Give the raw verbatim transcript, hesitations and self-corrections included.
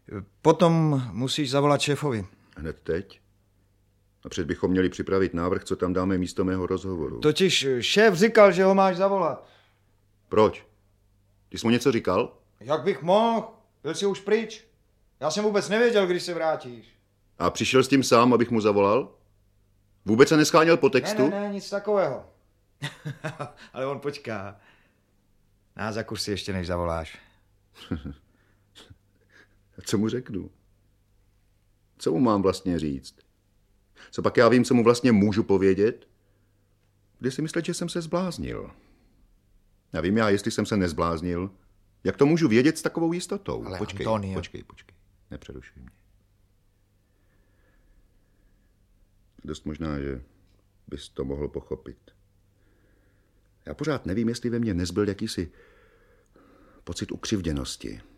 Potom musíš zavolat šéfovi. Hned teď? Napřed bychom měli připravit návrh, co tam dáme místo mého rozhovoru. Totiž šéf říkal, že ho máš zavolat. Proč? Ty jsi mu něco říkal? Jak bych mohl? Byl jsi už pryč. Já jsem vůbec nevěděl, když se vrátíš. A přišel s tím sám, abych mu zavolal? Vůbec se nescháněl po textu? Ne, ne, ne, nic takového. Ale on počká. Na zakuř si ještě než zavoláš. A co mu řeknu? Co mu mám vlastně říct? Co pak já vím, co mu vlastně můžu povědět? Kdy si myslet, že jsem se zbláznil? Já vím já, jestli jsem se nezbláznil. Jak to můžu vědět s takovou jistotou? Ale počkej, Antonio... počkej, počkej. Nepřerušuj mě. Dost možná, že bys to mohl pochopit. Já pořád nevím, jestli ve mně nezbyl jakýsi pocit ukřivděnosti.